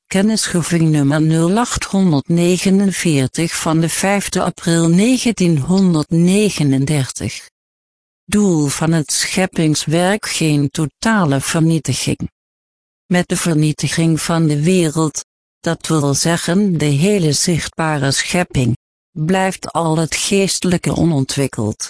Kennisgeving nummer 0849 van de 5 april 1939. Doel van het scheppingswerk: geen totale vernietiging. Met de vernietiging van de wereld, dat wil zeggen de hele zichtbare schepping, blijft al het geestelijke onontwikkeld.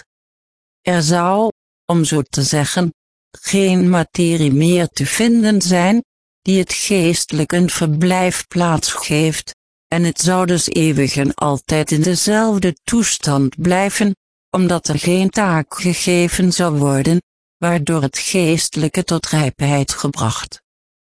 Er zou, om zo te zeggen, geen materie meer te vinden zijn, die het geestelijk een verblijfplaats geeft, en het zou dus eeuwig en altijd in dezelfde toestand blijven, omdat er geen taak gegeven zou worden, waardoor het geestelijke tot rijpheid gebracht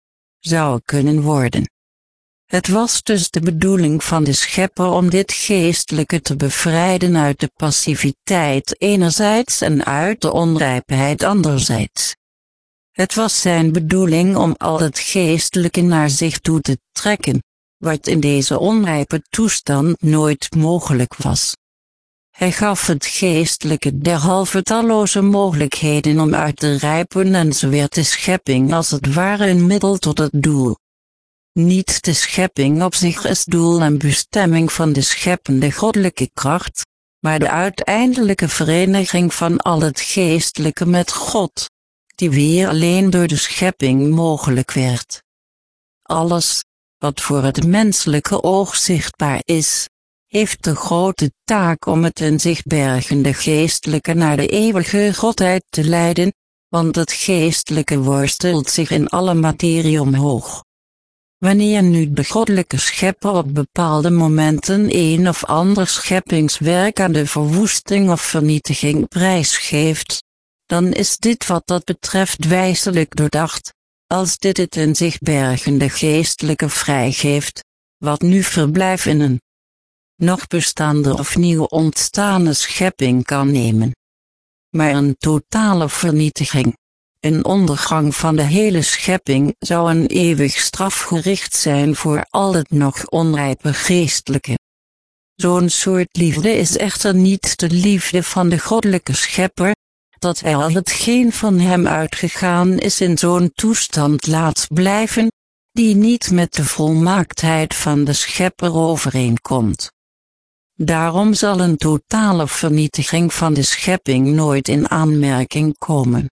zou kunnen worden. Het was dus de bedoeling van de Schepper om dit geestelijke te bevrijden uit de passiviteit enerzijds en uit de onrijpheid anderzijds. Het was zijn bedoeling om al het geestelijke naar zich toe te trekken, wat in deze onrijpe toestand nooit mogelijk was. Hij gaf het geestelijke derhalve talloze mogelijkheden om uit te rijpen en zo werd de schepping als het ware een middel tot het doel. Niet de schepping op zich is doel en bestemming van de scheppende goddelijke kracht, maar de uiteindelijke vereniging van al het geestelijke met God, die weer alleen door de schepping mogelijk werd. Alles, wat voor het menselijke oog zichtbaar is, heeft de grote taak om het in zich bergende geestelijke naar de eeuwige Godheid te leiden, want het geestelijke worstelt zich in alle materie omhoog. Wanneer nu de goddelijke schepper op bepaalde momenten een of ander scheppingswerk aan de verwoesting of vernietiging prijsgeeft, dan is dit wat dat betreft wijselijk doordacht, als dit het in zich bergende geestelijke vrijgeeft, wat nu verblijf in een nog bestaande of nieuw ontstane schepping kan nemen. Maar een totale vernietiging, een ondergang van de hele schepping zou een eeuwig strafgericht zijn voor al het nog onrijpe geestelijke. Zo'n soort liefde is echter niet de liefde van de goddelijke schepper, dat hij al hetgeen van hem uitgegaan is in zo'n toestand laat blijven, die niet met de volmaaktheid van de schepper overeenkomt. Daarom zal een totale vernietiging van de schepping nooit in aanmerking komen.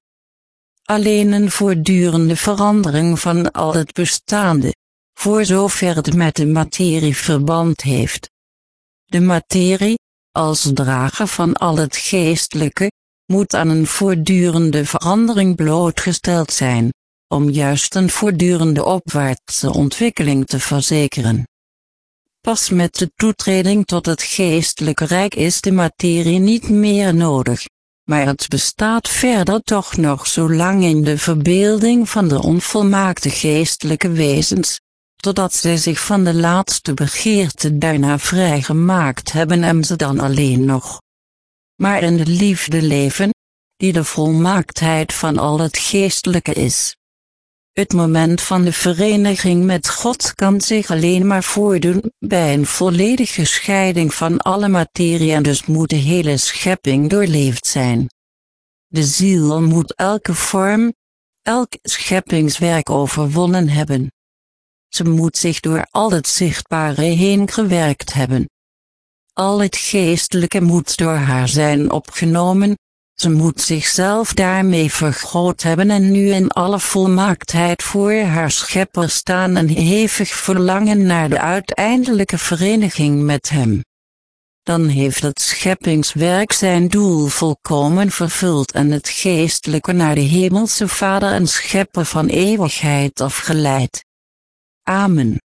Alleen een voortdurende verandering van al het bestaande, voor zover het met de materie verband heeft. De materie, als drager van al het geestelijke, moet aan een voortdurende verandering blootgesteld zijn, om juist een voortdurende opwaartse ontwikkeling te verzekeren. Pas met de toetreding tot het geestelijke rijk is de materie niet meer nodig, maar het bestaat verder toch nog zo lang in de verbeelding van de onvolmaakte geestelijke wezens, totdat zij zich van de laatste begeerte daarna vrijgemaakt hebben en ze dan alleen nog maar in de liefde leven, die de volmaaktheid van al het geestelijke is. Het moment van de vereniging met God kan zich alleen maar voordoen bij een volledige scheiding van alle materie en dus moet de hele schepping doorleefd zijn. De ziel moet elke vorm, elk scheppingswerk overwonnen hebben. Ze moet zich door al het zichtbare heen gewerkt hebben. Al het geestelijke moet door haar zijn opgenomen, ze moet zichzelf daarmee vergroot hebben en nu in alle volmaaktheid voor haar schepper staan en hevig verlangen naar de uiteindelijke vereniging met hem. Dan heeft het scheppingswerk zijn doel volkomen vervuld en het geestelijke naar de hemelse Vader en Schepper van eeuwigheid afgeleid. Amen.